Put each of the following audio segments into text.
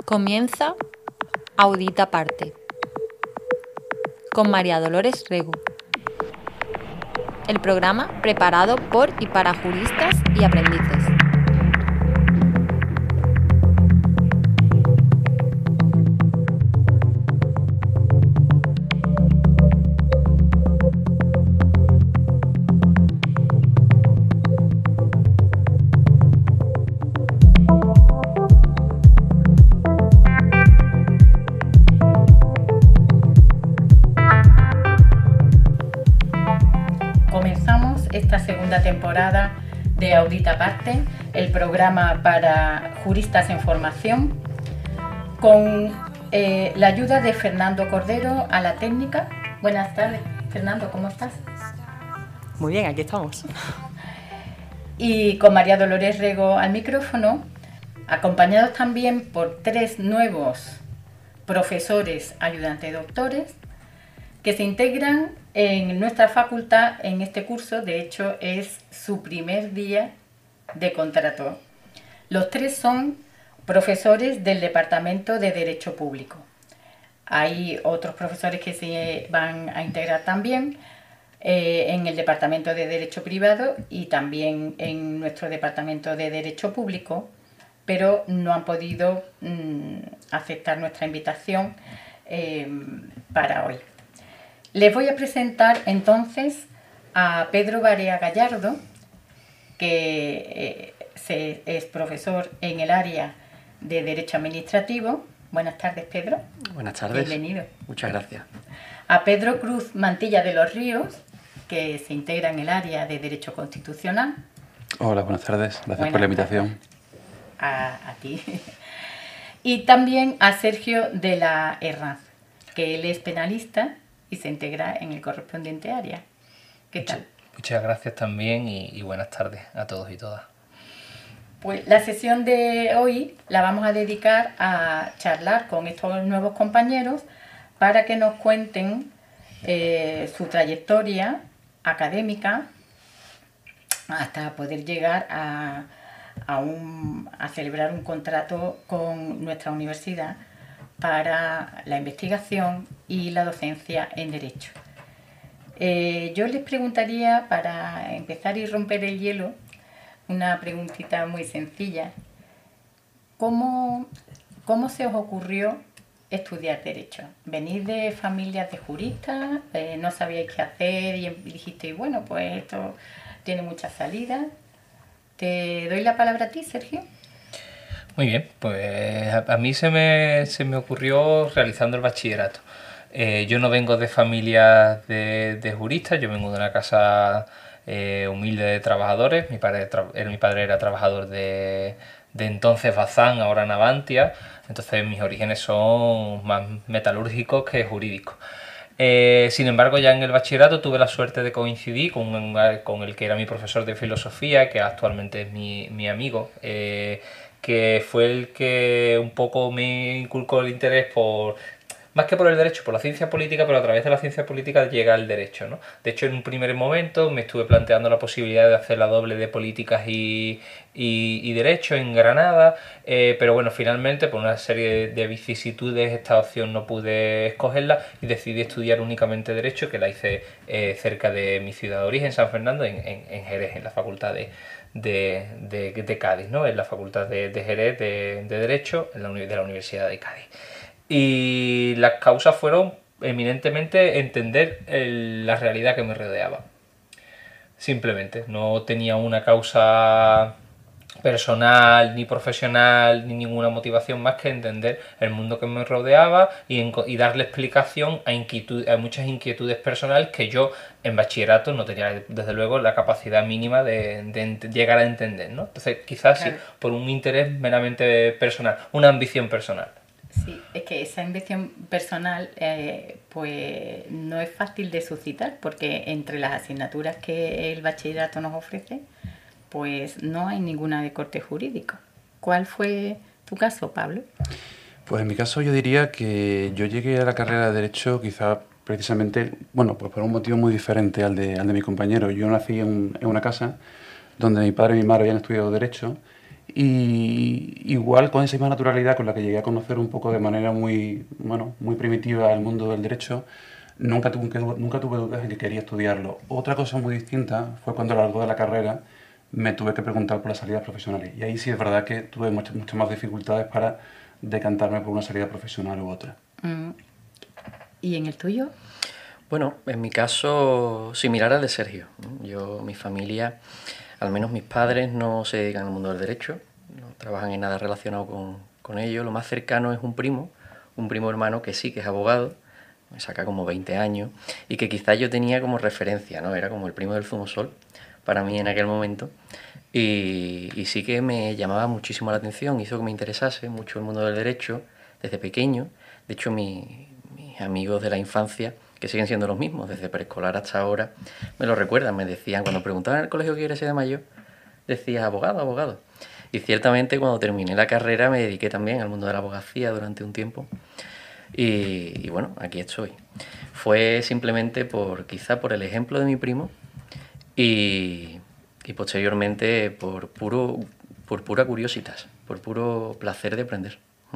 Comienza Audita Aparte con María Dolores Rego, el programa preparado por y para juristas y aprendices. Comenzamos esta segunda temporada de Audita Aparte, el programa para juristas en formación, con la ayuda de Fernando Cordero a la técnica. Buenas tardes, Fernando, ¿cómo estás? Muy bien, aquí estamos. Y con María Dolores Rego al micrófono, acompañados también por 3 nuevos profesores ayudantes doctores que se integran en nuestra facultad en este curso. De hecho, es su primer día de contrato. Los 3 son profesores del Departamento de Derecho Público. Hay otros profesores que se van a integrar también en el Departamento de Derecho Privado y también en nuestro Departamento de Derecho Público, pero no han podido aceptar nuestra invitación para hoy. Les voy a presentar entonces a Pedro Barea Gallardo, que es profesor en el área de Derecho Administrativo. Buenas tardes, Pedro. Buenas tardes. Bienvenido. Muchas gracias. A Pedro Cruz Mantilla de los Ríos, que se integra en el área de Derecho Constitucional. Hola, buenas tardes. Gracias por la invitación. A ti. Y también a Sergio de la Herranz, que él es penalista y se integra en el correspondiente área. ¿Qué tal? Muchas gracias también y buenas tardes a todos y todas. Pues la sesión de hoy la vamos a dedicar a charlar con estos nuevos compañeros para que nos cuenten su trayectoria académica hasta poder llegar a celebrar un contrato con nuestra universidad para la investigación y la docencia en Derecho. Yo les preguntaría, para empezar y romper el hielo, una preguntita muy sencilla. ¿Cómo se os ocurrió estudiar Derecho? ¿Venís de familias de juristas? ¿No sabíais qué hacer y dijisteis, bueno, pues esto tiene muchas salidas? Te doy la palabra a ti, Sergio. Muy bien, pues a mí se me ocurrió realizando el bachillerato. Yo no vengo de familias de juristas, yo vengo de una casa humilde de trabajadores. Mi padre era trabajador de entonces Bazán, ahora Navantia, entonces mis orígenes son más metalúrgicos que jurídicos. Sin embargo, ya en el bachillerato tuve la suerte de coincidir con el que era mi profesor de filosofía, que actualmente es mi amigo, que fue el que un poco me inculcó el interés más que por el derecho, por la ciencia política, pero a través de la ciencia política llega el derecho, ¿no? De hecho, en un primer momento me estuve planteando la posibilidad de hacer la doble de políticas y derecho en Granada, pero bueno, finalmente por una serie de vicisitudes esta opción no pude escogerla y decidí estudiar únicamente derecho, que la hice cerca de mi ciudad de origen, San Fernando, en Jerez, en la facultad de Cádiz, ¿no? En la facultad de Jerez de Derecho de la Universidad de Cádiz. Y las causas fueron eminentemente entender la realidad que me rodeaba. Simplemente, no tenía una causa personal, ni profesional, ni ninguna motivación más que entender el mundo que me rodeaba y darle explicación a muchas inquietudes personales que yo en bachillerato no tenía, desde luego, la capacidad mínima de llegar a entender, ¿no? Entonces, quizás claro, sí, por un interés meramente personal, una ambición personal. Sí, es que esa ambición personal pues no es fácil de suscitar, porque entre las asignaturas que el bachillerato nos ofrece, pues no hay ninguna de corte jurídico. ¿Cuál fue tu caso, Pablo? Pues en mi caso yo diría que yo llegué a la carrera de Derecho quizá precisamente, bueno, pues por un motivo muy diferente al de mi compañero. Yo nací en una casa donde mi padre y mi madre habían estudiado Derecho Y igual con esa misma naturalidad con la que llegué a conocer un poco de manera muy, bueno, muy primitiva el mundo del derecho, nunca tuve dudas en que quería estudiarlo. Otra cosa muy distinta fue cuando a lo largo de la carrera me tuve que preguntar por las salidas profesionales. Y ahí sí es verdad que tuve muchas más dificultades para decantarme por una salida profesional u otra. ¿Y en el tuyo? Bueno, en mi caso, similar al de Sergio. Mi familia, al menos mis padres, no se dedican al mundo del derecho, no trabajan en nada relacionado con ello. Lo más cercano es un primo hermano que sí, que es abogado, me saca como 20 años, y que quizás yo tenía como referencia, ¿no? Era como el primo del zumosol para mí en aquel momento. Y sí que me llamaba muchísimo la atención, hizo que me interesase mucho el mundo del derecho desde pequeño. De hecho, mis amigos de la infancia, que siguen siendo los mismos, desde preescolar hasta ahora, me lo recuerdan, me decían, cuando preguntaban en el colegio qué quieres ser de mayor, decía abogado, abogado. Y ciertamente cuando terminé la carrera me dediqué también al mundo de la abogacía durante un tiempo. Y bueno, aquí estoy. Fue simplemente quizá por el ejemplo de mi primo y posteriormente por pura curiositas, por puro placer de aprender.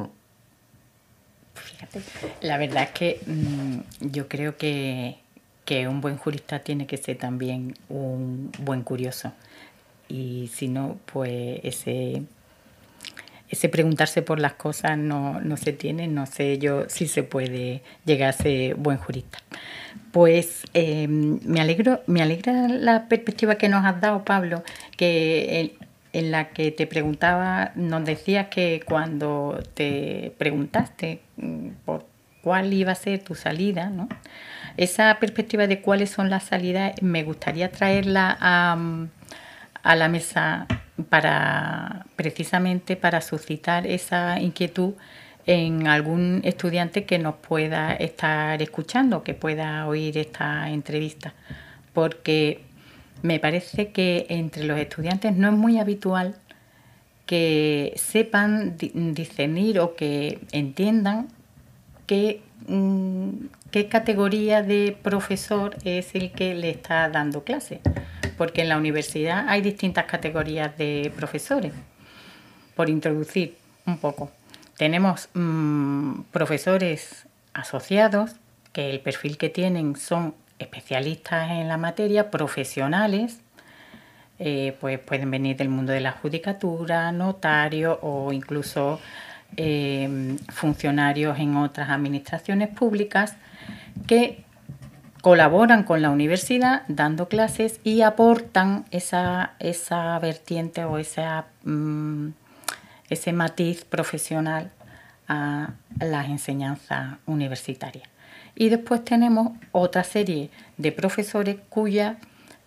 Fíjate, la verdad es que yo creo que un buen jurista tiene que ser también un buen curioso. Y si no, pues ese preguntarse por las cosas no se tiene. No sé yo si se puede llegar a ser buen jurista. Pues me alegra la perspectiva que nos has dado, Pablo, que en la que te preguntaba, nos decías que cuando te preguntaste por cuál iba a ser tu salida, ¿no? Esa perspectiva de cuáles son las salidas, me gustaría traerla a la mesa precisamente para suscitar esa inquietud en algún estudiante que nos pueda estar escuchando, que pueda oír esta entrevista, porque me parece que entre los estudiantes no es muy habitual que sepan discernir o que entiendan qué categoría de profesor es el que le está dando clase, porque en la universidad hay distintas categorías de profesores. Por introducir un poco, tenemos profesores asociados, que el perfil que tienen son especialistas en la materia, profesionales, pues pueden venir del mundo de la judicatura, notarios o incluso funcionarios en otras administraciones públicas que colaboran con la universidad dando clases y aportan esa vertiente o ese matiz profesional a las enseñanzas universitarias. Y después tenemos otra serie de profesores cuya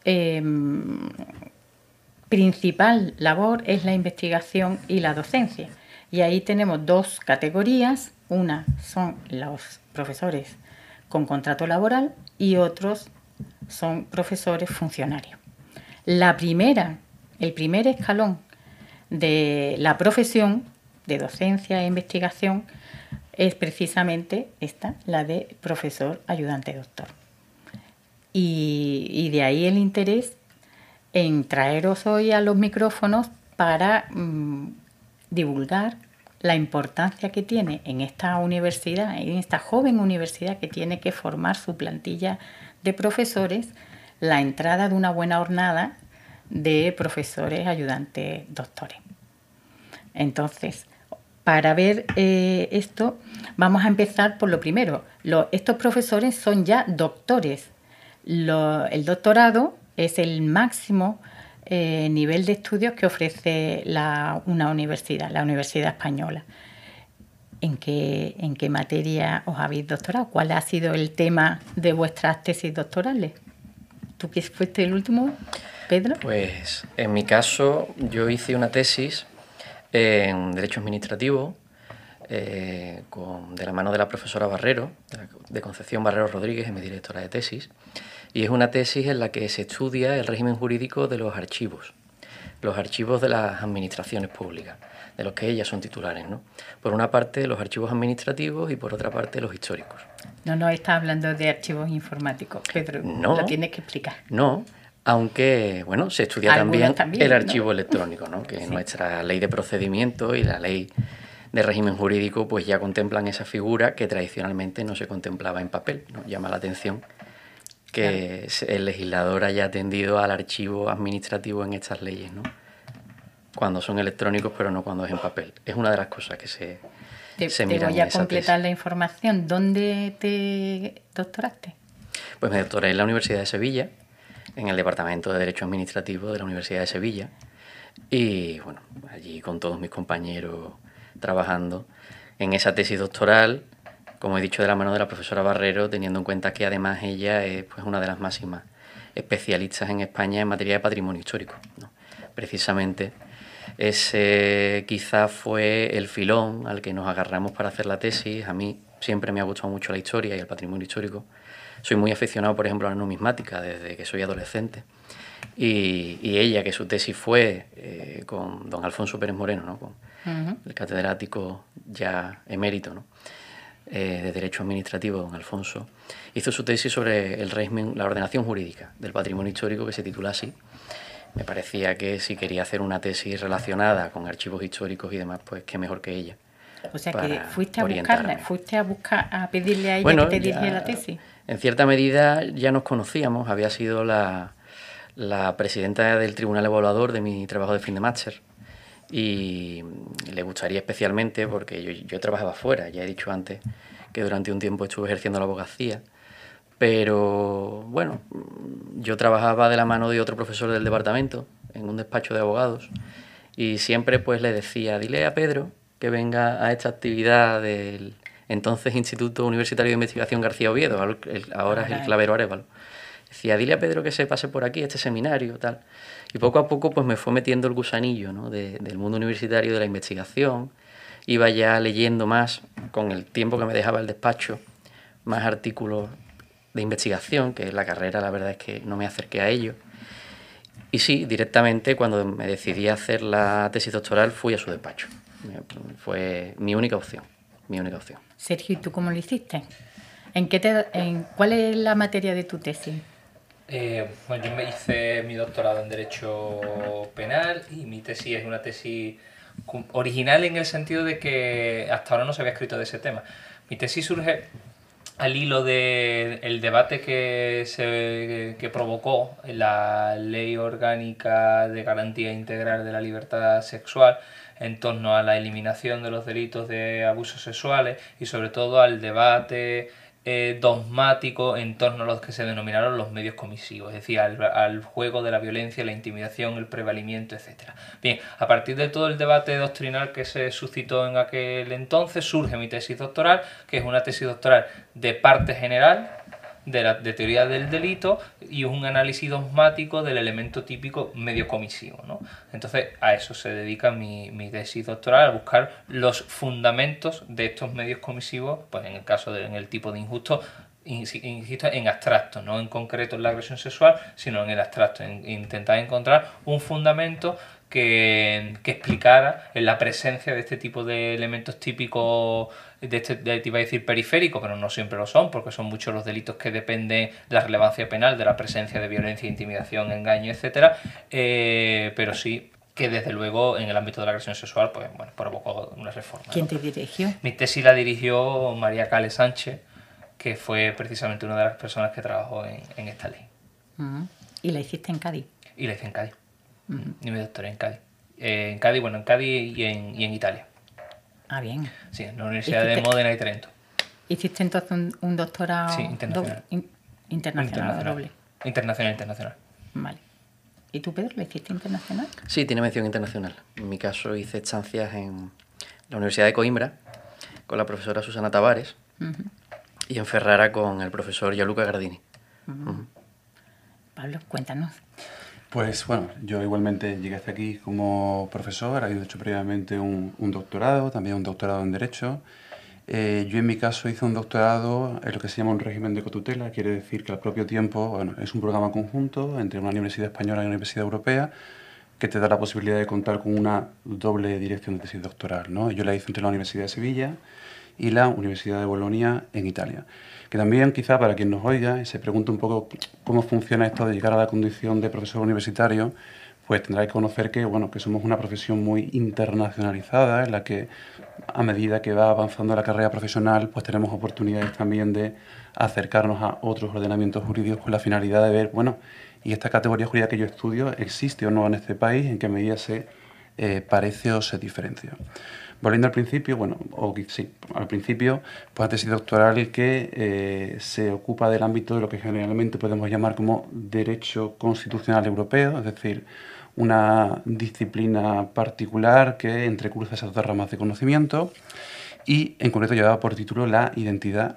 principal labor es la investigación y la docencia. Y ahí tenemos dos categorías. Una son los profesores con contrato laboral y otros son profesores funcionarios. El primer escalón de la profesión de docencia e investigación es precisamente esta, la de profesor ayudante doctor. Y de ahí el interés en traeros hoy a los micrófonos para divulgar la importancia que tiene en esta universidad, en esta joven universidad que tiene que formar su plantilla de profesores, la entrada de una buena hornada de profesores ayudantes doctores. Entonces, para ver esto, vamos a empezar por lo primero. Estos profesores son ya doctores. El doctorado es el máximo nivel de estudios que ofrece una universidad, la Universidad Española. ¿En qué materia os habéis doctorado? ¿Cuál ha sido el tema de vuestras tesis doctorales? ¿Tú que fuiste el último, Pedro? Pues en mi caso yo hice una tesis en Derecho Administrativo de la mano de la profesora Barrero, de Concepción Barrero Rodríguez, es mi directora de tesis, y es una tesis en la que se estudia el régimen jurídico de los archivos de las administraciones públicas, de los que ellas son titulares, ¿no? Por una parte los archivos administrativos y por otra parte los históricos. No estás hablando de archivos informáticos, Pedro, no, lo tienes que explicar. No, Aunque, bueno, se estudia Algunos también el ¿no? archivo electrónico, ¿no? Que Sí. nuestra ley de procedimiento y la ley de régimen jurídico pues ya contemplan esa figura que tradicionalmente no se contemplaba en papel, ¿no? Llama la atención que el legislador haya atendido al archivo administrativo en estas leyes, ¿no? Cuando son electrónicos, pero no cuando es en papel. Es una de las cosas que se miran voy en a esa completar tesis. la información. ¿Dónde te doctoraste? Pues me doctoré en la Universidad de Sevilla, en el Departamento de Derecho Administrativo de la Universidad de Sevilla, y bueno, allí con todos mis compañeros trabajando en esa tesis doctoral, como he dicho, de la mano de la profesora Barrero, teniendo en cuenta que además ella es pues una de las máximas especialistas en España en materia de patrimonio histórico, ¿no? Precisamente ese quizá fue el filón al que nos agarramos para hacer la tesis. A mí siempre me ha gustado mucho la historia y el patrimonio histórico. Soy muy aficionado, por ejemplo, a la numismática desde que soy adolescente. Y ella, que su tesis fue con don Alfonso Pérez Moreno, ¿no? Con el catedrático ya emérito, ¿no? De Derecho Administrativo, don Alfonso, hizo su tesis sobre el régimen, la ordenación jurídica del patrimonio histórico, que se titula así. Me parecía que si quería hacer una tesis relacionada con archivos históricos y demás, pues qué mejor que ella. O sea, que para fuiste a orientarme. a pedirle a ella Bueno, que te ya, dirigiera la tesis. en cierta medida ya nos conocíamos, había sido la presidenta del Tribunal Evaluador de mi trabajo de fin de máster y le gustaría especialmente, porque yo trabajaba fuera, ya he dicho antes que durante un tiempo estuve ejerciendo la abogacía, pero bueno, yo trabajaba de la mano de otro profesor del departamento en un despacho de abogados y siempre pues le decía, dile a Pedro que venga a esta actividad del entonces Instituto Universitario de Investigación García Oviedo, ahora es el Clavero Arévalo. Decía, dile a Pedro que se pase por aquí, este seminario, tal. Y poco a poco pues me fue metiendo el gusanillo, ¿no? Del mundo universitario, de la investigación. Iba ya leyendo más, con el tiempo que me dejaba el despacho, más artículos de investigación, que la carrera la verdad es que no me acerqué a ello. Y sí, directamente cuando me decidí a hacer la tesis doctoral fui a su despacho. Fue mi única opción, mi única opción. Sergio, ¿y tú cómo lo hiciste? ¿Cuál es la materia de tu tesis? Bueno, yo me hice mi doctorado en Derecho Penal y mi tesis es una tesis original en el sentido de que hasta ahora no se había escrito de ese tema. Mi tesis surge al hilo del debate que provocó la Ley Orgánica de Garantía Integral de la Libertad Sexual en torno a la eliminación de los delitos de abusos sexuales y sobre todo al debate dogmático en torno a los que se denominaron los medios comisivos, es decir, al juego de la violencia, la intimidación, el prevalimiento, etc. Bien, a partir de todo el debate doctrinal que se suscitó en aquel entonces, surge mi tesis doctoral, que es una tesis doctoral de parte general, de teoría del delito y un análisis dogmático del elemento típico medio comisivo, ¿no? Entonces a eso se dedica mi tesis doctoral, a buscar los fundamentos de estos medios comisivos, pues en el caso en el tipo de injusto, insisto, en abstracto, no en concreto en la agresión sexual, sino en el abstracto, en intentar encontrar un fundamento que explicara la presencia de este tipo de elementos típicos, te iba a decir periférico, pero no siempre lo son, porque son muchos los delitos que dependen de la relevancia penal, de la presencia de violencia, intimidación, engaño, etcétera, pero sí que desde luego en el ámbito de la agresión sexual pues bueno, provocó una reforma. ¿Quién te dirigió? Mi tesis la dirigió María Cale Sánchez, que fue precisamente una de las personas que trabajó en esta ley. ¿Y la hiciste en Cádiz? Y la hice en Cádiz. Y me doctoré en Cádiz. En Cádiz y en Italia. Ah, bien. Sí, en la Universidad de Módena y Trento. ¿Hiciste entonces un doctorado? Sí, internacional. Internacional, doble. Internacional. Vale. ¿Y tú, Pedro, lo hiciste internacional? Sí, tiene mención internacional. En mi caso hice estancias en la Universidad de Coimbra con la profesora Susana Tavares y en Ferrara con el profesor Gianluca Gardini. Pablo, cuéntanos. Pues bueno, yo igualmente llegué hasta aquí como profesor, he hecho previamente un doctorado, también un doctorado en Derecho. Yo en mi caso hice un doctorado en lo que se llama un régimen de cotutela, quiere decir que al propio tiempo, bueno, es un programa conjunto entre una universidad española y una universidad europea que te da la posibilidad de contar con una doble dirección de tesis doctoral, ¿no? Yo la hice entre la Universidad de Sevilla y la Universidad de Bolonia en Italia. Que también, quizá para quien nos oiga y se pregunte un poco cómo funciona esto de llegar a la condición de profesor universitario, pues tendrá que conocer que, bueno, que somos una profesión muy internacionalizada, en la que a medida que va avanzando la carrera profesional, pues tenemos oportunidades también de acercarnos a otros ordenamientos jurídicos con la finalidad de ver, bueno, ¿y esta categoría jurídica que yo estudio existe o no en este país? ¿En qué medida se parece o se diferencia? Volviendo al principio, bueno, sí, al principio, pues tesis doctoral que se ocupa del ámbito de lo que generalmente podemos llamar como derecho constitucional europeo, es decir, una disciplina particular que entrecruza esas dos ramas de conocimiento y en concreto llevaba por título la identidad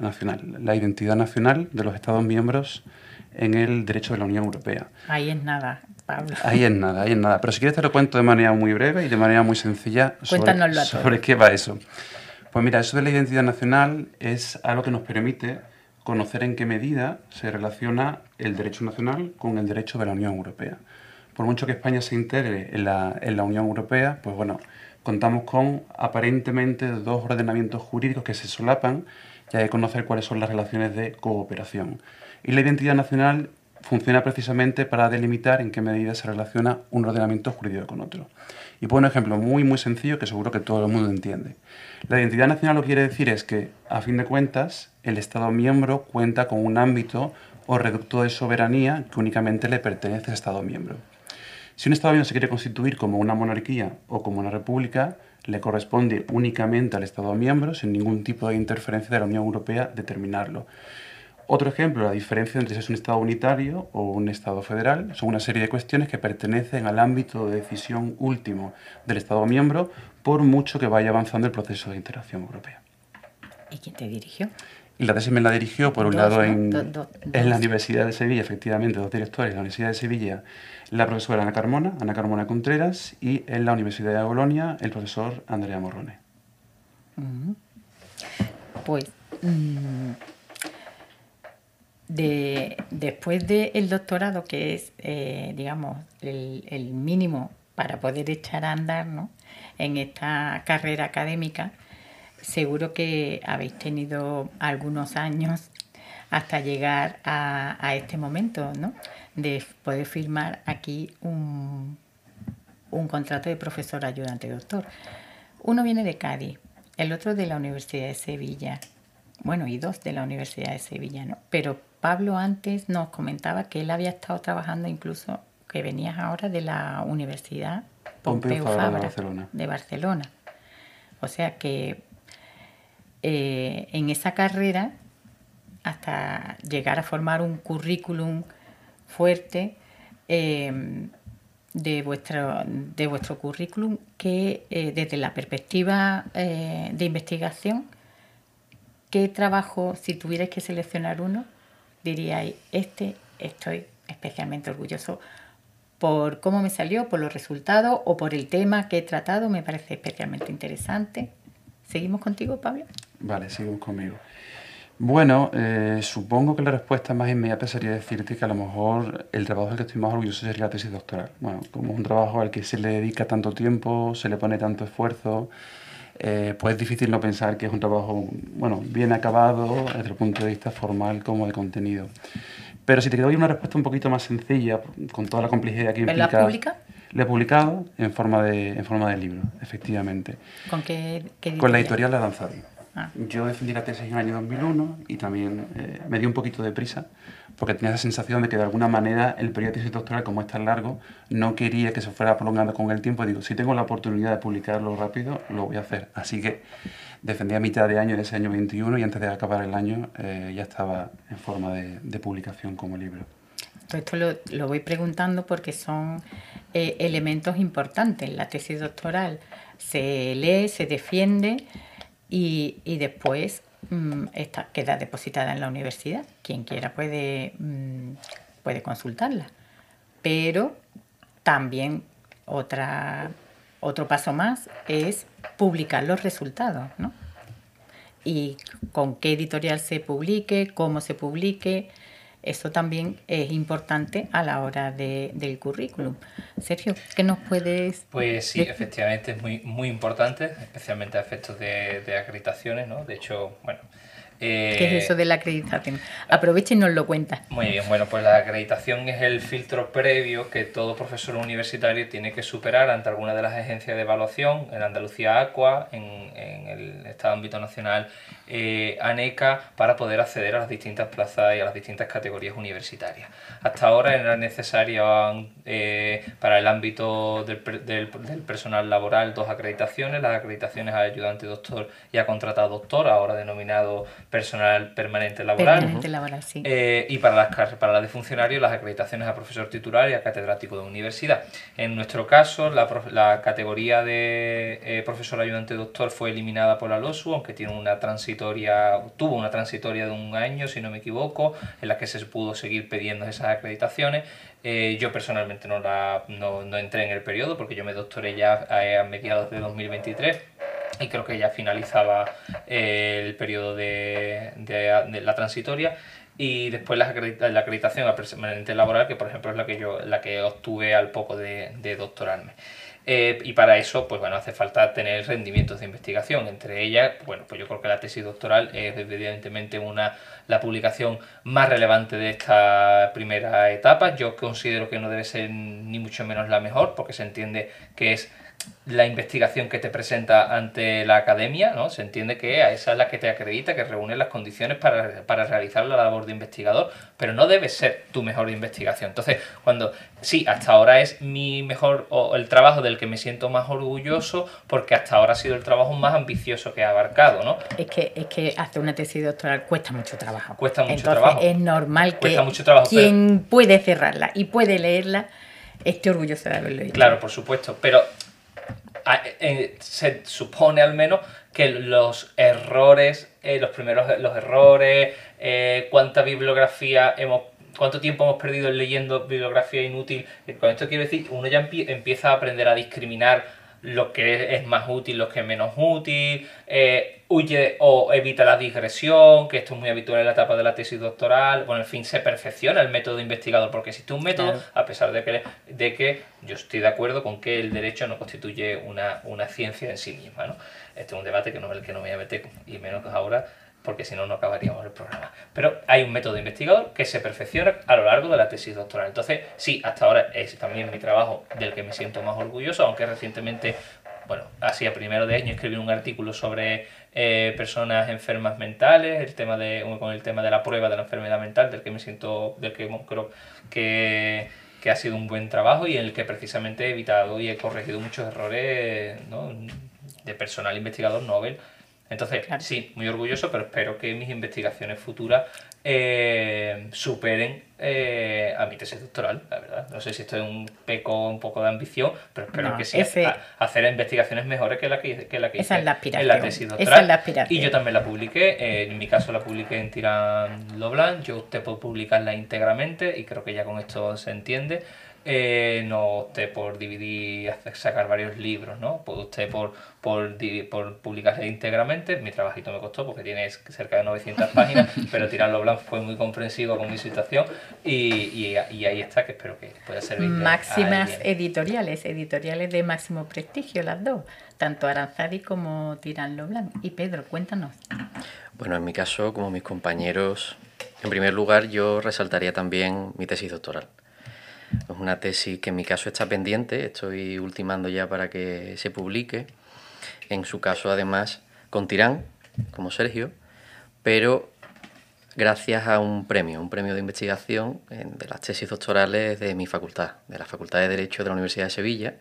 nacional de los Estados miembros en el derecho de la Unión Europea. Ahí es nada, Pablo. Ahí es nada. Pero si quieres te lo cuento de manera muy breve y de manera muy sencilla sobre qué va eso. Pues mira, eso de la identidad nacional es algo que nos permite conocer en qué medida se relaciona el derecho nacional con el derecho de la Unión Europea. Por mucho que España se integre en la Unión Europea, pues bueno, contamos con aparentemente dos ordenamientos jurídicos que se solapan y hay que conocer cuáles son las relaciones de cooperación. Y la identidad nacional funciona precisamente para delimitar en qué medida se relaciona un ordenamiento jurídico con otro. Y pongo un ejemplo muy sencillo que seguro que todo el mundo entiende. La identidad nacional lo que quiere decir es que, a fin de cuentas, el Estado miembro cuenta con un ámbito o reducto de soberanía que únicamente le pertenece al Estado miembro. Si un Estado miembro se quiere constituir como una monarquía o como una república, le corresponde únicamente al Estado miembro, sin ningún tipo de interferencia de la Unión Europea, determinarlo. Otro ejemplo, la diferencia entre si es un Estado unitario o un Estado federal, son una serie de cuestiones que pertenecen al ámbito de decisión último del Estado miembro, por mucho que vaya avanzando el proceso de integración europea. ¿Y quién te dirigió? Y la tesis me la dirigió, por un lado, en la Universidad de Sevilla, efectivamente, dos directores, en la Universidad de Sevilla, la profesora Ana Carmona Contreras, y en la Universidad de Bolonia, el profesor Andrea Morrone. Pues, después del doctorado, que es, digamos, el mínimo para poder echar a andar, ¿no?, en esta carrera académica, seguro que habéis tenido algunos años hasta llegar a este momento, ¿no?, de poder firmar aquí un contrato de profesor ayudante doctor. Uno viene de Cádiz, el otro de la Universidad de Sevilla, bueno, y dos de la Universidad de Sevilla, ¿no? Pero Pablo antes nos comentaba que él había estado trabajando incluso, que venías ahora de la Universidad Pompeu Fabra de Barcelona. O sea que en esa carrera, hasta llegar a formar un currículum fuerte de vuestro currículum, que desde la perspectiva de investigación, ¿qué trabajo, si tuvierais que seleccionar uno, diríais, estoy especialmente orgulloso por cómo me salió, por los resultados o por el tema que he tratado, me parece especialmente interesante? ¿Seguimos contigo, Pablo? Vale, seguimos conmigo. Bueno, supongo que la respuesta más inmediata sería decirte que a lo mejor el trabajo del que estoy más orgulloso sería la tesis doctoral. Bueno, como es un trabajo al que se le dedica tanto tiempo, se le pone tanto esfuerzo, pues es difícil no pensar que es un trabajo, bueno, bien acabado desde el punto de vista formal como de contenido. Pero si te doy una respuesta un poquito más sencilla, con toda la complejidad que implica... ¿Pero la publica? La he publicado en forma de libro, efectivamente. ¿Con qué editorial? Con la editorial Aranzadi. Ah. Yo defendí la tesis en el año 2001 y también me dio un poquito de prisa porque tenía esa sensación de que de alguna manera el periodo de tesis doctoral, como es tan largo, no quería que se fuera prolongando con el tiempo. Digo, si tengo la oportunidad de publicarlo rápido, lo voy a hacer. Así que defendí a mitad de año de ese año 21 y antes de acabar el año ya estaba en forma de publicación como libro. Esto lo voy preguntando porque son elementos importantes. La tesis doctoral se lee, se defiende y después queda depositada en la universidad. Quien quiera puede consultarla. Pero también otro paso más es publicar los resultados, ¿no? Y con qué editorial se publique, cómo se publique, Eso también es importante a la hora del currículum. Sergio, ¿qué nos puedes...? Pues sí, decir? efectivamente es muy importante, especialmente a efectos de acreditaciones, ¿no? De hecho, bueno... ¿Qué es eso de la acreditación? Aprovecha y nos lo cuenta. Muy bien, bueno, pues la acreditación es el filtro previo que todo profesor universitario tiene que superar ante alguna de las agencias de evaluación, en Andalucía ACUA, en el Estado ámbito nacional ANECA, para poder acceder a las distintas plazas y a las distintas categorías universitarias. Hasta ahora era necesario para el ámbito del personal laboral 2 acreditaciones, las acreditaciones a ayudante doctor y a contratado doctor, ahora denominado personal permanente laboral. Permanente laboral, sí. Y para las de funcionarios, las acreditaciones a profesor titular y a catedrático de universidad. En nuestro caso, la categoría de profesor ayudante doctor fue eliminada por la LOSU, aunque tuvo una transitoria de 1 año, si no me equivoco, en la que se pudo seguir pidiendo esas acreditaciones. Yo personalmente no entré en el periodo porque yo me doctoré ya a mediados de 2023. Y creo que ya finalizaba el periodo de la transitoria, y después la acreditación a permanente laboral, que por ejemplo es la que obtuve al poco de doctorarme. Y para eso, pues bueno, hace falta tener rendimientos de investigación. Entre ellas, bueno, pues yo creo que la tesis doctoral es evidentemente la publicación más relevante de esta primera etapa. Yo considero que no debe ser ni mucho menos la mejor, porque se entiende que es la investigación que te presenta ante la academia, ¿no? Se entiende que esa es la que te acredita, que reúne las condiciones para realizar la labor de investigador, pero no debe ser tu mejor investigación. Entonces, sí, hasta ahora es mi mejor, o el trabajo del que me siento más orgulloso, porque hasta ahora ha sido el trabajo más ambicioso que he abarcado, ¿no? Es que hacer una tesis doctoral cuesta mucho trabajo. Cuesta mucho Entonces, trabajo. es normal que quien puede cerrarla y puede leerla esté orgulloso de haberlo hecho. Claro, por supuesto, pero se supone al menos que los errores, los errores, cuánta bibliografía cuánto tiempo hemos perdido leyendo bibliografía inútil. Con esto quiero decir, uno ya empieza a aprender a discriminar lo que es más útil, lo que es menos útil, huye o evita la digresión, que esto es muy habitual en la etapa de la tesis doctoral. Bueno, en fin, se perfecciona el método investigador, porque existe un método, claro, a pesar de que yo estoy de acuerdo con que el derecho no constituye una ciencia en sí misma, ¿no? Este es un debate que no me voy a meter, y menos ahora, porque si no, no acabaríamos el programa. Pero hay un método investigador que se perfecciona a lo largo de la tesis doctoral. Entonces, sí, hasta ahora es también mi trabajo del que me siento más orgulloso, aunque recientemente, bueno, así a primero de año escribí un artículo sobre personas enfermas mentales, con el tema de la prueba de la enfermedad mental, del que creo que ha sido un buen trabajo, y en el que precisamente he evitado y he corregido muchos errores, ¿no?, de personal investigador Nobel. Entonces, claro, sí, muy orgulloso, pero espero que mis investigaciones futuras superen a mi tesis doctoral, la verdad. No sé si esto es un poco de ambición, pero espero que sí, hacer investigaciones mejores que la que hice en la tesis doctoral. Esa es la aspiración. Y yo también la publiqué, en mi caso la publiqué en Tirant Lo Blanc. Yo opté por publicarla íntegramente, y creo que ya con esto se entiende. No opté por dividir, sacar varios libros, ¿no? Pues opté por publicarse íntegramente. Mi trabajito me costó porque tiene cerca de 900 páginas, pero Tirant Lo Blanc fue muy comprensivo con mi situación, y ahí está, que espero que pueda servir. Máximas editoriales de máximo prestigio, las dos, tanto Aranzadi como Tirant Lo Blanc. Y Pedro, cuéntanos. Bueno, en mi caso, como mis compañeros, en primer lugar yo resaltaría también mi tesis doctoral. Es una tesis que en mi caso está pendiente, estoy ultimando ya para que se publique. En su caso, además, con Tirant, como Sergio, pero gracias a un premio de investigación de las tesis doctorales de mi facultad, de la Facultad de Derecho de la Universidad de Sevilla,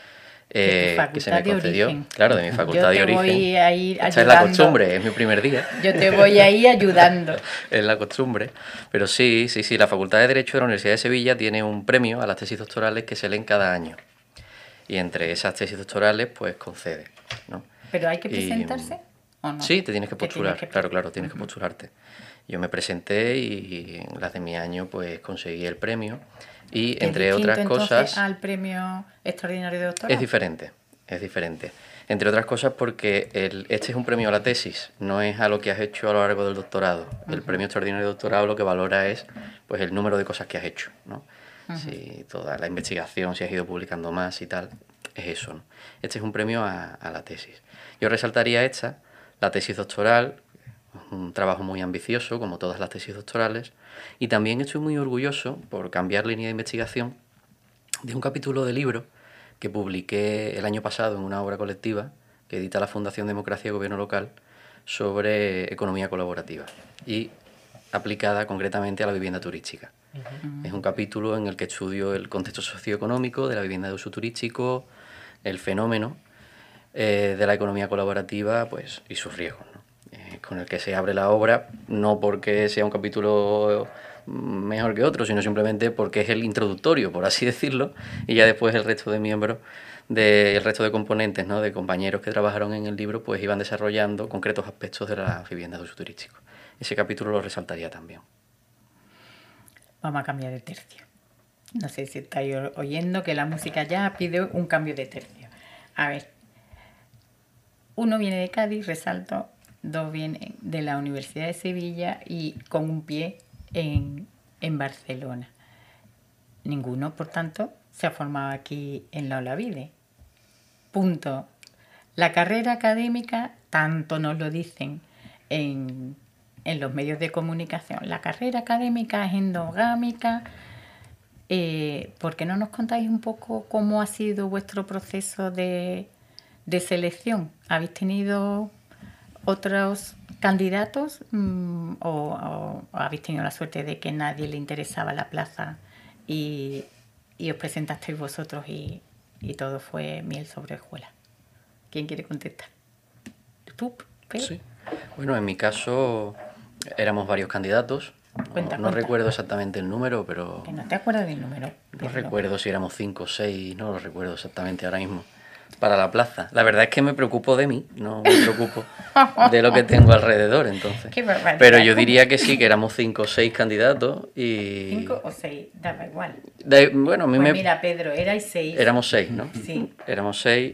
que se me concedió, claro, de mi facultad de origen. Voy a ir ayudando. Esta es la costumbre, es mi primer día. Yo te voy a ir ayudando. Es la costumbre. Pero sí, la Facultad de Derecho de la Universidad de Sevilla tiene un premio a las tesis doctorales que se leen cada año. Y entre esas tesis doctorales, pues concede, ¿no? ¿Pero hay que presentarse o no? Sí, te tienes que postular, claro, tienes que postularte. Yo me presenté y en las de mi año pues conseguí el premio. Y entre otras cosas, al premio extraordinario de doctorado. Es diferente. Entre otras cosas porque este es un premio a la tesis, no es a lo que has hecho a lo largo del doctorado. El premio extraordinario de doctorado lo que valora es pues el número de cosas que has hecho, ¿no? Si toda la investigación, si has ido publicando más y tal, es eso, ¿no? Este es un premio a la tesis. Yo resaltaría la tesis doctoral, un trabajo muy ambicioso, como todas las tesis doctorales, y también estoy muy orgulloso, por cambiar línea de investigación, de un capítulo de libro que publiqué el año pasado en una obra colectiva que edita la Fundación Democracia y Gobierno Local sobre economía colaborativa y aplicada concretamente a la vivienda turística. Es un capítulo en el que estudio el contexto socioeconómico de la vivienda de uso turístico, el fenómeno de la economía colaborativa pues, y sus riesgos, ¿no? Con el que se abre la obra, no porque sea un capítulo mejor que otro, sino simplemente porque es el introductorio, por así decirlo, y ya después el resto de miembros, el resto de componentes, ¿no?, de compañeros que trabajaron en el libro, pues iban desarrollando concretos aspectos de la vivienda de uso turístico. Ese capítulo lo resaltaría también. Vamos a cambiar de tercio. No sé si estáis oyendo que la música ya pide un cambio de tercio. A ver, uno viene de Cádiz, resalto, dos vienen de la Universidad de Sevilla y con un pie en Barcelona. Ninguno, por tanto, se ha formado aquí en la Olavide. Punto. La carrera académica, tanto nos lo dicen en los medios de comunicación, la carrera académica es endogámica. ¿Por qué no nos contáis un poco cómo ha sido vuestro proceso de selección? ¿Habéis tenido otros candidatos o habéis tenido la suerte de que nadie le interesaba la plaza y os presentasteis vosotros y todo fue miel sobre hojuelas? ¿Quién quiere contestar? ¿Tú, Pedro? Sí. Bueno, en mi caso éramos varios candidatos. Cuenta. Recuerdo exactamente el número, pero... Que no te acuerdas del número. No recuerdo si éramos 5 o 6, no lo recuerdo exactamente ahora mismo. Para la plaza. La verdad es que me preocupo de mí, no me preocupo de lo que tengo alrededor, entonces. Qué barbaridad. Pero yo diría que sí, que éramos 5 o 6 candidatos y... 5 o 6, daba igual. Bueno, a mí Pues mira, Pedro, erais 6. Éramos 6, ¿no? Sí. Éramos 6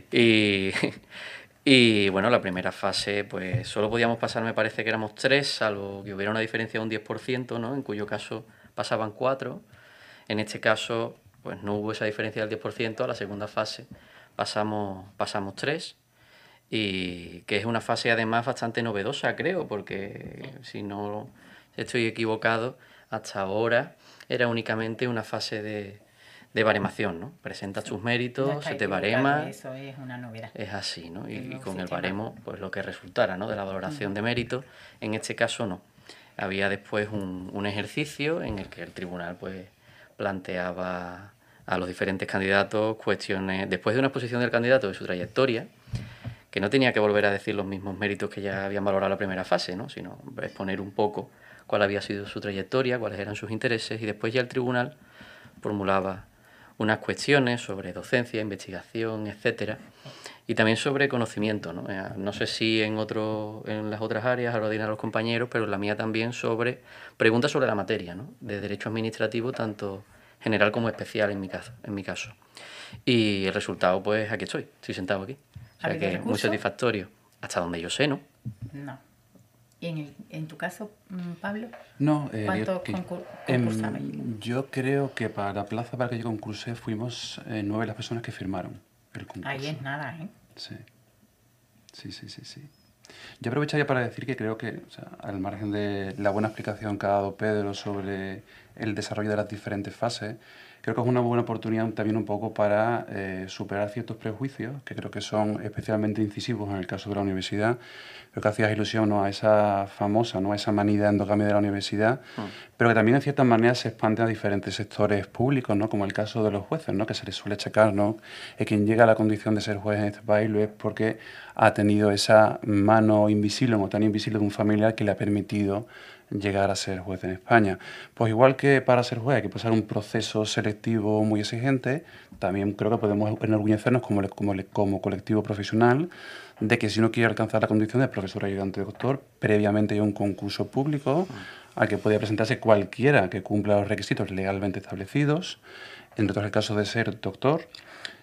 y bueno, la primera fase, pues solo podíamos pasar, me parece que éramos 3, salvo que hubiera una diferencia de un 10%, ¿no? En cuyo caso pasaban 4. En este caso, pues no hubo esa diferencia del 10%, a la segunda fase pasamos 3, y que es una fase además bastante novedosa, creo, porque si no estoy equivocado, hasta ahora era únicamente una fase de baremación, ¿no? Presentas tus méritos, No se te equivocado, barema. eso es una novedad. Es así, ¿no? Y No, con sí, el que baremo, pues lo que resultara, ¿no?, de la valoración de méritos. En este caso no. Había después un ejercicio en el que el tribunal pues planteaba a los diferentes candidatos cuestiones, después de una exposición del candidato de su trayectoria, que no tenía que volver a decir los mismos méritos que ya habían valorado la primera fase, ¿no?, sino exponer un poco cuál había sido su trayectoria, cuáles eran sus intereses, y después ya el tribunal formulaba unas cuestiones sobre docencia, investigación, etcétera, y también sobre conocimiento, ¿no? No sé si en las otras áreas, ahora dirán los compañeros, pero en la mía también sobre preguntas sobre la materia, ¿no?, de derecho administrativo, tanto general como especial en mi caso. Y el resultado, pues aquí estoy sentado aquí. O sea que muy satisfactorio. Hasta donde yo sé, ¿no? No. ¿Y en tu caso, Pablo? No, ¿Cuántos concursaban? yo creo que para la plaza para la que yo concursé fuimos 9 las personas que firmaron el concurso. Ahí es nada, ¿eh? Sí. Yo aprovecharía para decir que creo que, o sea, al margen de la buena explicación que ha dado Pedro sobre el desarrollo de las diferentes fases, creo que es una buena oportunidad también un poco para superar ciertos prejuicios, que creo que son especialmente incisivos en el caso de la universidad. Creo que hacías ilusión, ¿no?, a esa famosa, ¿no?, a esa manía de endogamia de la universidad, pero que también en ciertas maneras se expande a diferentes sectores públicos, ¿no?, como el caso de los jueces, ¿no?, que se les suele checar, ¿no?, que quien llega a la condición de ser juez en este país lo es porque ha tenido esa mano invisible o tan invisible de un familiar que le ha permitido llegar a ser juez en España. Pues igual que para ser juez hay que pasar un proceso selectivo muy exigente, también creo que podemos enorgullecernos como colectivo profesional de que si uno quiere alcanzar la condición de profesor ayudante de doctor, previamente hay un concurso público al que puede presentarse cualquiera que cumpla los requisitos legalmente establecidos, entre otros el caso de ser doctor,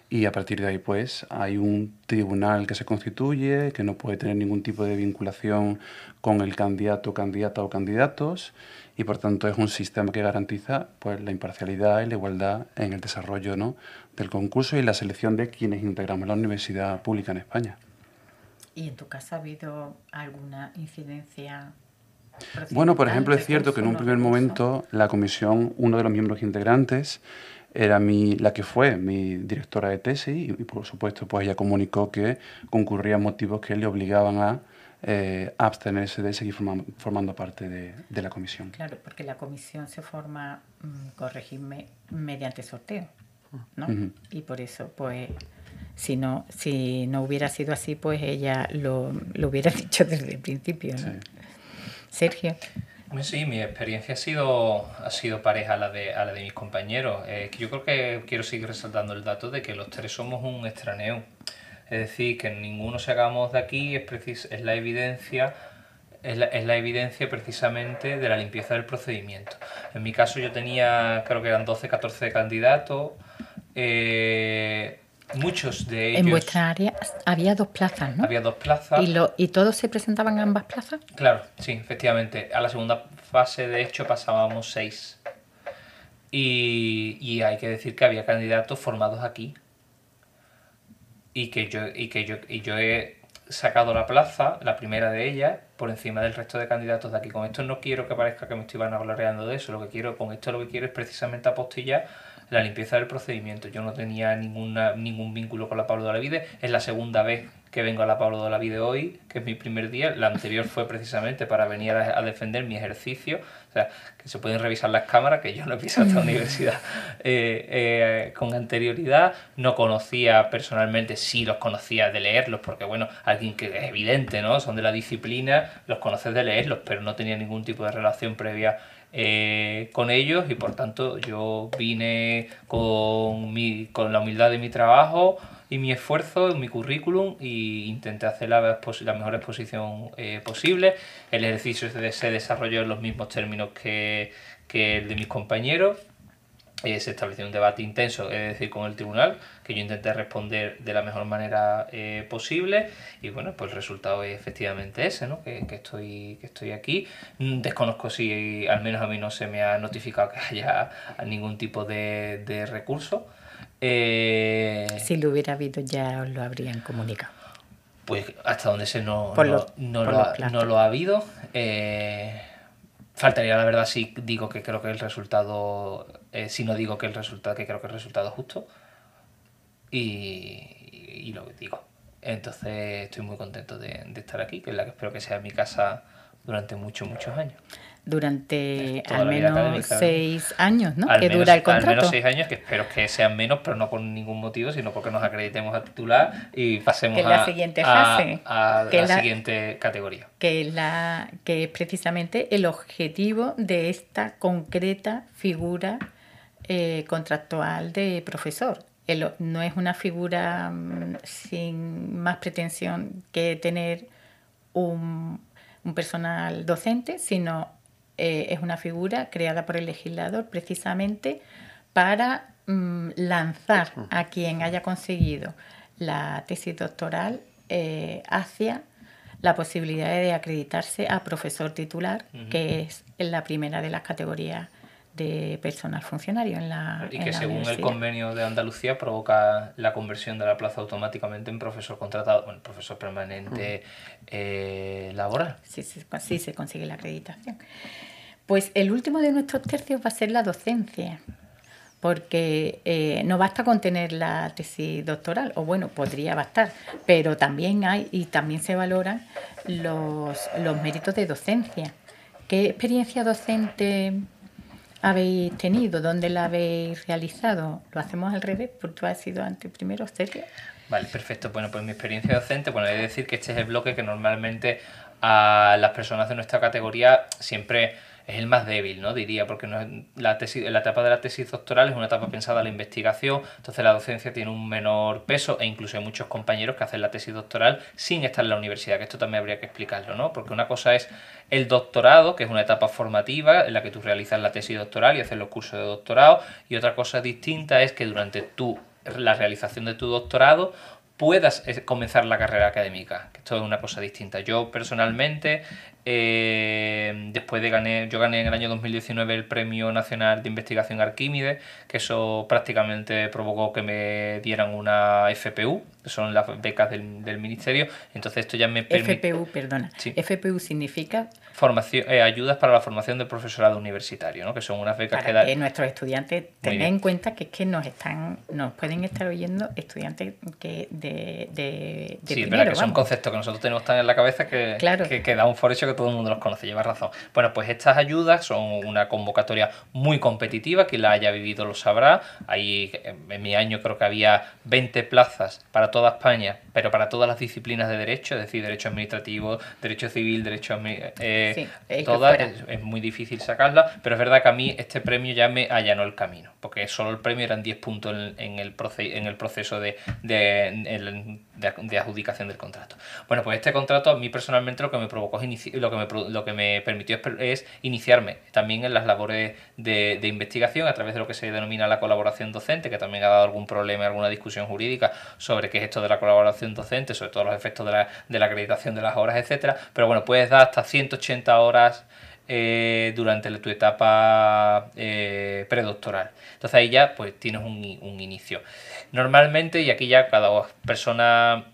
y a partir de ahí pues hay un tribunal que se constituye, que no puede tener ningún tipo de vinculación con el candidato, candidata o candidatos, y por tanto es un sistema que garantiza pues la imparcialidad y la igualdad en el desarrollo, ¿no?, del concurso y la selección de quienes integramos la universidad pública en España. ¿Y en tu casa ha habido alguna incidencia? Bueno, por ejemplo, es cierto que en un recurso, primer no recurso? momento la comisión, uno de los miembros integrantes, era la que fue mi directora de tesis y por supuesto pues ella comunicó que concurrían motivos que le obligaban a abstenerse de seguir formando parte de la comisión. Claro, porque la comisión se forma, corregidme, mediante sorteo, ¿no? Ujú. Y por eso, pues, si no hubiera sido así, pues ella lo hubiera dicho desde el principio, ¿no? Sí. Sergio. Sí, mi experiencia ha sido pareja a la de mis compañeros. Que yo creo que quiero seguir resaltando el dato de que los tres somos un extraneo. Es decir, que ninguno sacamos de aquí es la evidencia. Es la evidencia precisamente de la limpieza del procedimiento. En mi caso yo tenía, creo que eran 12, 14 candidatos. Muchos de ellos... En vuestra área había 2 plazas, ¿no? Había 2 plazas. ¿Y todos se presentaban a ambas plazas? Claro, sí, efectivamente. A la segunda fase, de hecho, pasábamos 6. Y hay que decir que había candidatos formados aquí. Y yo he sacado la plaza, la primera de ellas, por encima del resto de candidatos de aquí. Con esto no quiero que parezca que me estoy vanagloriando de eso. Con esto lo que quiero es precisamente apostillar la limpieza del procedimiento. Yo no tenía ningún vínculo con la Pablo de Olavide. Es la segunda vez que vengo a la Pablo de Olavide hoy, que es mi primer día. La anterior fue precisamente para venir a defender mi ejercicio. O sea, que se pueden revisar las cámaras, que yo no he pisado esta universidad con anterioridad. No conocía personalmente, sí los conocía de leerlos, porque bueno, alguien que es evidente, ¿no? Son de la disciplina, los conoces de leerlos, pero no tenía ningún tipo de relación previa con ellos, y por tanto yo vine con la humildad de mi trabajo y mi esfuerzo, mi currículum, y intenté hacer la mejor exposición posible. El ejercicio se desarrolló en los mismos términos que el de mis compañeros. Se estableció un debate intenso, es decir, con el tribunal, que yo intenté responder de la mejor manera posible, y bueno, pues el resultado es efectivamente ese, ¿no? Que estoy aquí. Desconozco si, al menos a mí no se me ha notificado que haya ningún tipo de recurso. Si lo hubiera habido ya os lo habrían comunicado. Pues hasta donde sé no lo ha habido. Faltaría la verdad si digo que creo que el resultado, si no digo que que creo que el resultado es justo, y lo digo. Entonces estoy muy contento de estar aquí, que es la que espero que sea mi casa durante muchos años. Durante Toda al la vida menos académica. 6 años, ¿no? Que dura el contrato. Al menos 6 años, que espero que sean menos, pero no por ningún motivo, sino porque nos acreditemos a titular y pasemos Que es la siguiente fase, a que la es la siguiente categoría. Que es precisamente el objetivo de esta concreta figura contractual de profesor. No es una figura sin más pretensión que tener un personal docente, sino es una figura creada por el legislador precisamente para lanzar a quien haya conseguido la tesis doctoral hacia la posibilidad de acreditarse a profesor titular, que es la primera de las categorías de personal funcionario en la Y que según el universidad. convenio de Andalucía provoca la conversión de la plaza automáticamente en profesor contratado, bueno, profesor permanente laboral. Sí, se consigue la acreditación. Pues el último de nuestros tercios va a ser la docencia, porque no basta con tener la tesis doctoral, o bueno, podría bastar, pero también hay y también se valoran los méritos de docencia. ¿Qué experiencia docente habéis tenido? ¿Dónde la habéis realizado? Lo hacemos al revés, porque tú has sido antes primero, Sergio. Vale, perfecto. Bueno, pues mi experiencia docente, bueno, he de decir que este es el bloque que normalmente a las personas de nuestra categoría siempre es el más débil, ¿no? Diría, porque no es la etapa de la tesis doctoral es una etapa pensada a la investigación, entonces la docencia tiene un menor peso, e incluso hay muchos compañeros que hacen la tesis doctoral sin estar en la universidad, que esto también habría que explicarlo, ¿no? Porque una cosa es el doctorado, que es una etapa formativa en la que tú realizas la tesis doctoral y haces los cursos de doctorado, y otra cosa distinta es que durante tu la realización de tu doctorado puedas comenzar la carrera académica, que esto es una cosa distinta. Yo personalmente, después yo gané en el año 2019 el Premio Nacional de Investigación Arquímedes, que eso prácticamente provocó que me dieran una FPU, que son las becas del ministerio. Entonces esto ya me permite... FPU, perdona. Sí. FPU significa... ayudas para la formación del profesorado universitario, ¿no? Que son unas becas para que dan... que nuestros estudiantes tengan en cuenta que es que nos pueden estar oyendo estudiantes que de sí, primero, verdad que son vamos. conceptos que nosotros tenemos tan en la cabeza que, Claro. que da un por hecho que todo el mundo los conoce, lleva razón. Bueno, pues estas ayudas son una convocatoria muy competitiva, quien la haya vivido lo sabrá. Ahí, en mi año creo que había 20 plazas para toda España, pero para todas las disciplinas de derecho, es decir, derecho administrativo, derecho civil, derecho Sí, todas, es muy difícil sacarla, pero es verdad que a mí este premio ya me allanó el camino, porque solo el premio eran 10 puntos en el proceso de adjudicación del contrato. Bueno, pues este contrato a mí personalmente lo que me provocó lo que me permitió es iniciarme también en las labores de investigación a través de lo que se denomina la colaboración docente, que también ha dado algún problema, alguna discusión jurídica sobre qué es esto de la colaboración docente, sobre todo los efectos de la acreditación de las horas, etcétera. Pero bueno, puedes dar hasta 180 horas durante tu etapa predoctoral. Entonces ahí ya pues tienes un inicio. Normalmente, y aquí ya cada persona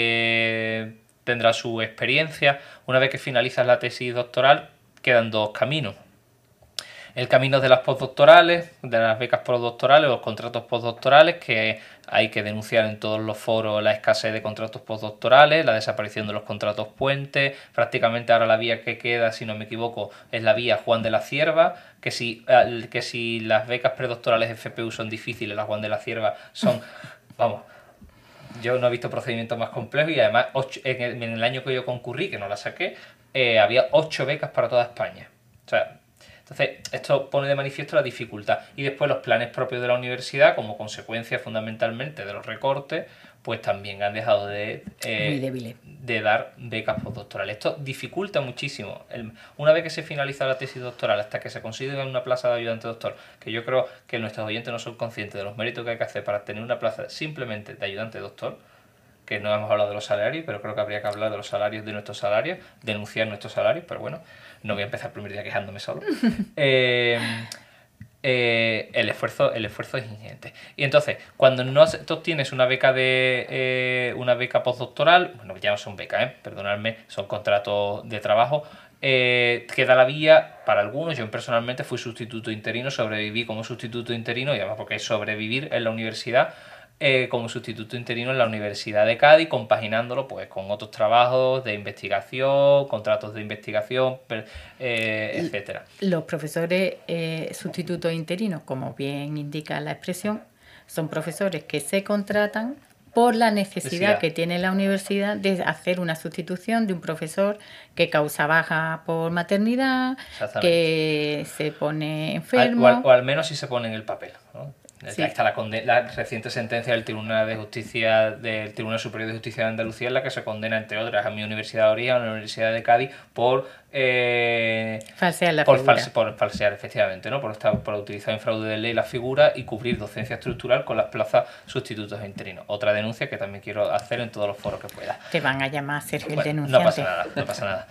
tendrá su experiencia, una vez que finalizas la tesis doctoral quedan dos caminos. El camino de las postdoctorales, de las becas postdoctorales, los contratos postdoctorales, que hay que denunciar en todos los foros la escasez de contratos postdoctorales, la desaparición de los contratos puentes. Prácticamente ahora la vía que queda, si no me equivoco, es la vía Juan de la Cierva, que si las becas predoctorales FPU son difíciles, las Juan de la Cierva son, vamos, yo no he visto procedimientos más complejos, y además en el año que yo concurrí, que no la saqué, había 8 becas para toda España. O sea, entonces, esto pone de manifiesto la dificultad. Y después los planes propios de la universidad, como consecuencia fundamentalmente de los recortes, pues también han dejado de dar becas postdoctorales. Esto dificulta muchísimo. Una vez que se finaliza la tesis doctoral, hasta que se consiga una plaza de ayudante doctor, que yo creo que nuestros oyentes no son conscientes de los méritos que hay que hacer para tener una plaza simplemente de ayudante doctor, que no hemos hablado de los salarios, pero creo que habría que hablar de los salarios, de nuestros salarios, denunciar nuestros salarios, pero bueno, no voy a empezar el primer día quejándome solo. El esfuerzo es ingente. Y entonces, cuando tú obtienes una beca postdoctoral, bueno, ya no son becas, perdonadme, son contratos de trabajo, queda la vía para algunos. Yo personalmente fui sustituto interino, sobreviví como sustituto interino, y además porque es sobrevivir en la universidad, como sustituto interino en la Universidad de Cádiz, compaginándolo pues con otros trabajos de investigación, contratos de investigación, etcétera. Los profesores sustitutos interinos, como bien indica la expresión, son profesores que se contratan por la necesidad que tiene la universidad de hacer una sustitución de un profesor que causa baja por maternidad, que se pone enfermo. O al menos si se pone en el papel, ¿no? Sí. Ahí está la reciente sentencia del Tribunal Superior de Justicia de Andalucía, en la que se condena, entre otras, a mi universidad de origen, a la Universidad de Cádiz, por falsear la figura. Por falsear, efectivamente, ¿no? Por utilizar en fraude de ley la figura y cubrir docencia estructural con las plazas sustitutos e interinos. Otra denuncia que también quiero hacer en todos los foros que pueda. Te van a llamar Sergio el denunciante. No pasa nada.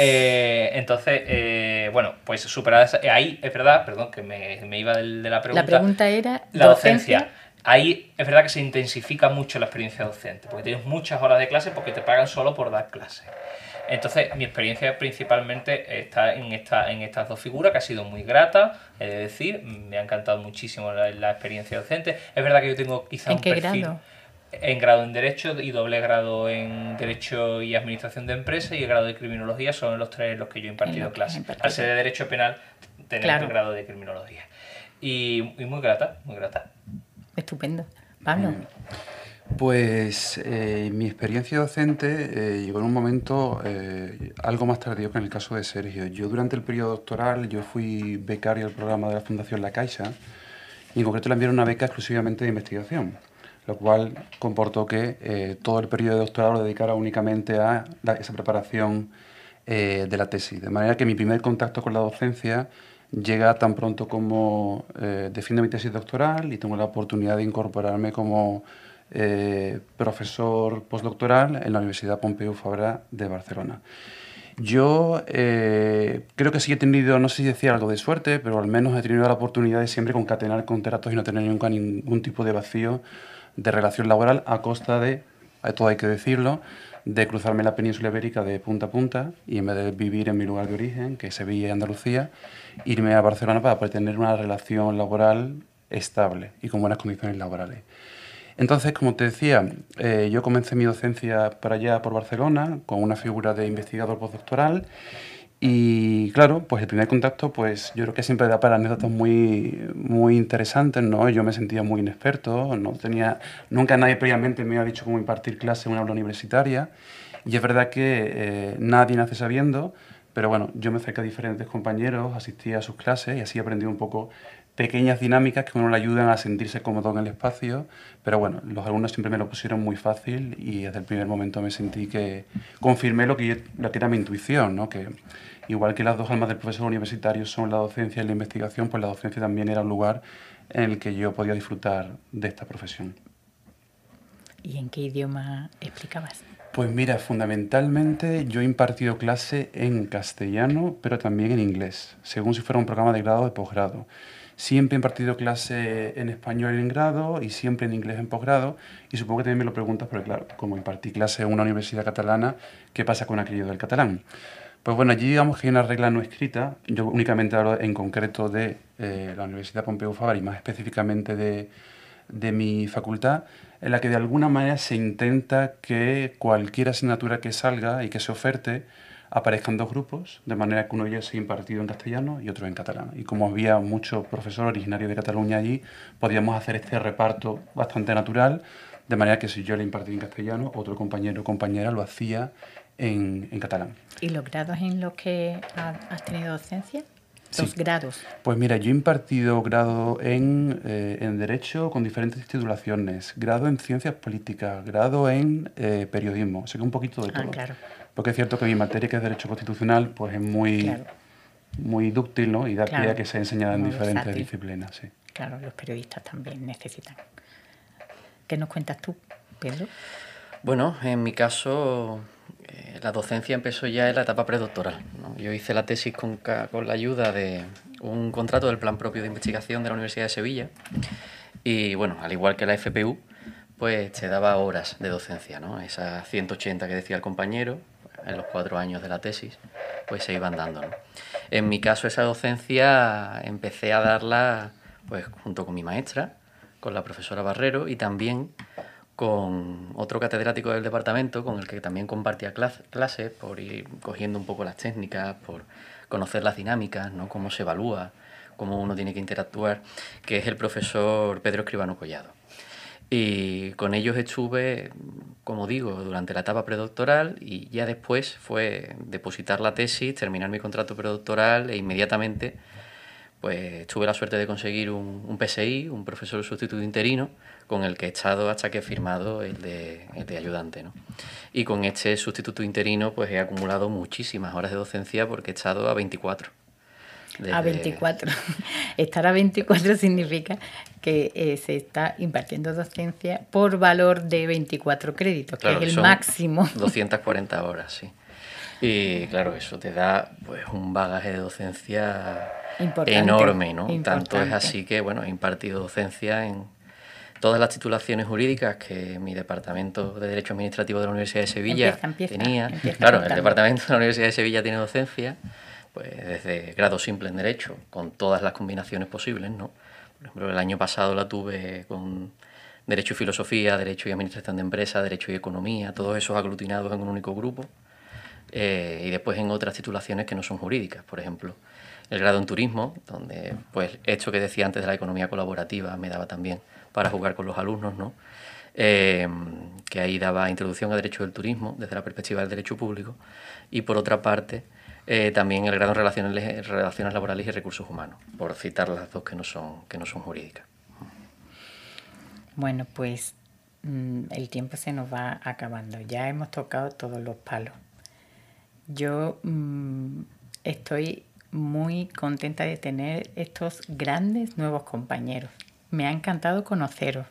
Entonces, bueno, pues superada ahí, es verdad, perdón, que me iba de la pregunta. La pregunta era la docencia. Ahí es verdad que se intensifica mucho la experiencia docente, porque tienes muchas horas de clase porque te pagan solo por dar clases. Entonces, mi experiencia principalmente está en estas dos figuras, que ha sido muy grata, es decir, me ha encantado muchísimo la experiencia docente. Es verdad que yo tengo quizá un perfil... ¿En qué grado? En grado en Derecho y doble grado en Derecho y Administración de Empresas, y el grado de Criminología son los tres en los que yo he impartido clases. Al ser de Derecho Penal, tenemos el grado de Criminología. Y muy grata, muy grata. Estupendo. Pablo. Pues mi experiencia docente llegó en un momento algo más tardío que en el caso de Sergio. Yo durante el periodo doctoral yo fui becario del programa de la Fundación La Caixa, y en concreto le enviaron una beca exclusivamente de investigación, lo cual comportó que todo el periodo de doctorado lo dedicara únicamente a esa preparación de la tesis. De manera que mi primer contacto con la docencia llega tan pronto como defiendo mi tesis doctoral y tengo la oportunidad de incorporarme como profesor postdoctoral en la Universidad Pompeu Fabra de Barcelona. Yo creo que sí he tenido, no sé si decir algo de suerte, pero al menos he tenido la oportunidad de siempre concatenar contratos y no tener nunca ningún tipo de vacío de relación laboral a costa de, a todo hay que decirlo, de cruzarme la península ibérica de punta a punta y en vez de vivir en mi lugar de origen, que es Sevilla y Andalucía, irme a Barcelona para poder tener una relación laboral estable y con buenas condiciones laborales. Entonces, como te decía, yo comencé mi docencia por allá, por Barcelona, con una figura de investigador postdoctoral y claro, pues el primer contacto, pues yo creo que siempre da para anécdotas muy interesantes, ¿no? Yo me sentía muy inexperto, no tenía, nunca nadie previamente me había dicho cómo impartir clase en una aula universitaria y es verdad que nadie nace sabiendo, pero bueno, yo me acerqué a diferentes compañeros, asistí a sus clases y así aprendí un poco pequeñas dinámicas que a uno le ayudan a sentirse cómodo en el espacio, pero bueno, los alumnos siempre me lo pusieron muy fácil y desde el primer momento me sentí que confirmé lo que era mi intuición, ¿no? Que igual que las dos almas del profesor universitario son la docencia y la investigación, pues la docencia también era un lugar en el que yo podía disfrutar de esta profesión. ¿Y en qué idioma explicabas? Pues mira, fundamentalmente yo he impartido clase en castellano, pero también en inglés, según si fuera un programa de grado o de posgrado. Siempre he impartido clase en español en grado y siempre en inglés en posgrado. Y supongo que también me lo preguntas, porque claro, como impartí clase en una universidad catalana, ¿qué pasa con aquello del catalán? Pues bueno, allí digamos que hay una regla no escrita. Yo únicamente hablo en concreto de la Universidad Pompeu Fabra y más específicamente de mi facultad, en la que de alguna manera se intenta que cualquier asignatura que salga y que se oferte aparezcan dos grupos, de manera que uno de ellos sea impartido en castellano y otro en catalán. Y como había muchos profesores originarios de Cataluña allí, podíamos hacer este reparto bastante natural, de manera que si yo le impartía en castellano, otro compañero o compañera lo hacía en catalán. ¿Y los grados en los que has tenido docencia? Los Sí. grados. Pues mira, yo he impartido grado en Derecho con diferentes titulaciones, grado en Ciencias Políticas, grado en Periodismo, o sea que un poquito de todo. Claro. Porque es cierto que mi materia, que es Derecho Constitucional, pues es muy, muy dúctil, ¿no? Y da pie a que se enseña en Muy diferentes versátil. disciplinas, sí. Claro, los periodistas también necesitan. ¿Qué nos cuentas tú, Pedro? Bueno, en mi caso, la docencia empezó ya en la etapa predoctoral, ¿no? Yo hice la tesis con la ayuda de un contrato del Plan Propio de Investigación de la Universidad de Sevilla y, bueno, al igual que la FPU, pues te daba horas de docencia, ¿no? Esas 180 que decía el compañero, en los 4 años de la tesis, pues se iban dando, ¿no? En mi caso, esa docencia empecé a darla pues junto con mi maestra, con la profesora Barrero y también con otro catedrático del departamento con el que también compartía clases por ir cogiendo un poco las técnicas, por conocer las dinámicas, ¿no? Cómo se evalúa, cómo uno tiene que interactuar, que es el profesor Pedro Escribano Collado. Y con ellos estuve, como digo, durante la etapa predoctoral y ya después fue depositar la tesis, terminar mi contrato predoctoral e inmediatamente pues tuve la suerte de conseguir un PSI, un profesor sustituto interino, con el que he estado hasta que he firmado el de ayudante, ¿no? Y con este sustituto interino pues he acumulado muchísimas horas de docencia porque he estado a 24. A 24. Estar a 24 significa que se está impartiendo docencia por valor de 24 créditos, claro, que es el máximo. 240 horas, sí. Y claro, eso te da pues un bagaje de docencia enorme, ¿no? Tanto es así que, bueno, he impartido docencia en todas las titulaciones jurídicas que mi departamento de Derecho Administrativo de la Universidad de Sevilla tenía. Claro, el departamento de la Universidad de Sevilla tiene docencia, pues desde grado simple en Derecho, con todas las combinaciones posibles, ¿no? Por ejemplo, el año pasado la tuve con Derecho y Filosofía, Derecho y Administración de Empresas, Derecho y Economía, todos esos aglutinados en un único grupo. Y después en otras titulaciones que no son jurídicas, por ejemplo, el grado en Turismo, donde pues esto que decía antes de la economía colaborativa me daba también para jugar con los alumnos, ¿no? Que ahí daba introducción a Derecho del Turismo desde la perspectiva del derecho público y por otra parte también el grado en relaciones laborales y recursos humanos, por citar las dos que no son jurídicas. Bueno, pues el tiempo se nos va acabando, ya hemos tocado todos los palos. Yo estoy muy contenta de tener estos grandes nuevos compañeros. Me ha encantado conoceros.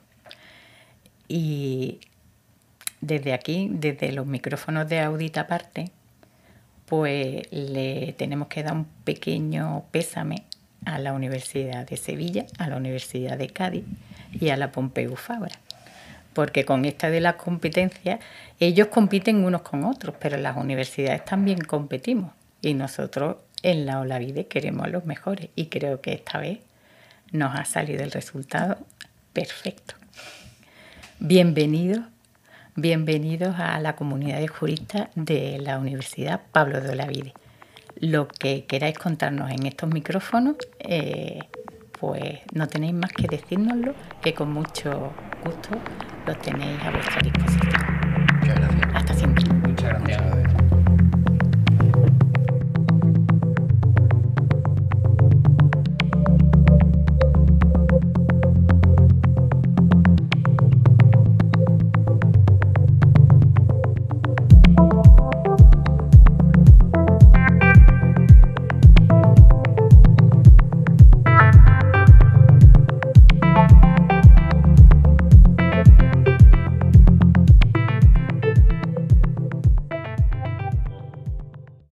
Y desde aquí, desde los micrófonos de Audita Aparte, pues le tenemos que dar un pequeño pésame a la Universidad de Sevilla, a la Universidad de Cádiz y a la Pompeu Fabra. Porque con esta de las competencias, ellos compiten unos con otros, pero las universidades también competimos. Y nosotros en la Olavide queremos a los mejores. Y creo que esta vez nos ha salido el resultado perfecto. Bienvenidos a la comunidad de juristas de la Universidad Pablo de Olavide. Lo que queráis contarnos en estos micrófonos, pues no tenéis más que decírnoslo, que con mucho gusto lo tenéis a vuestra disposición.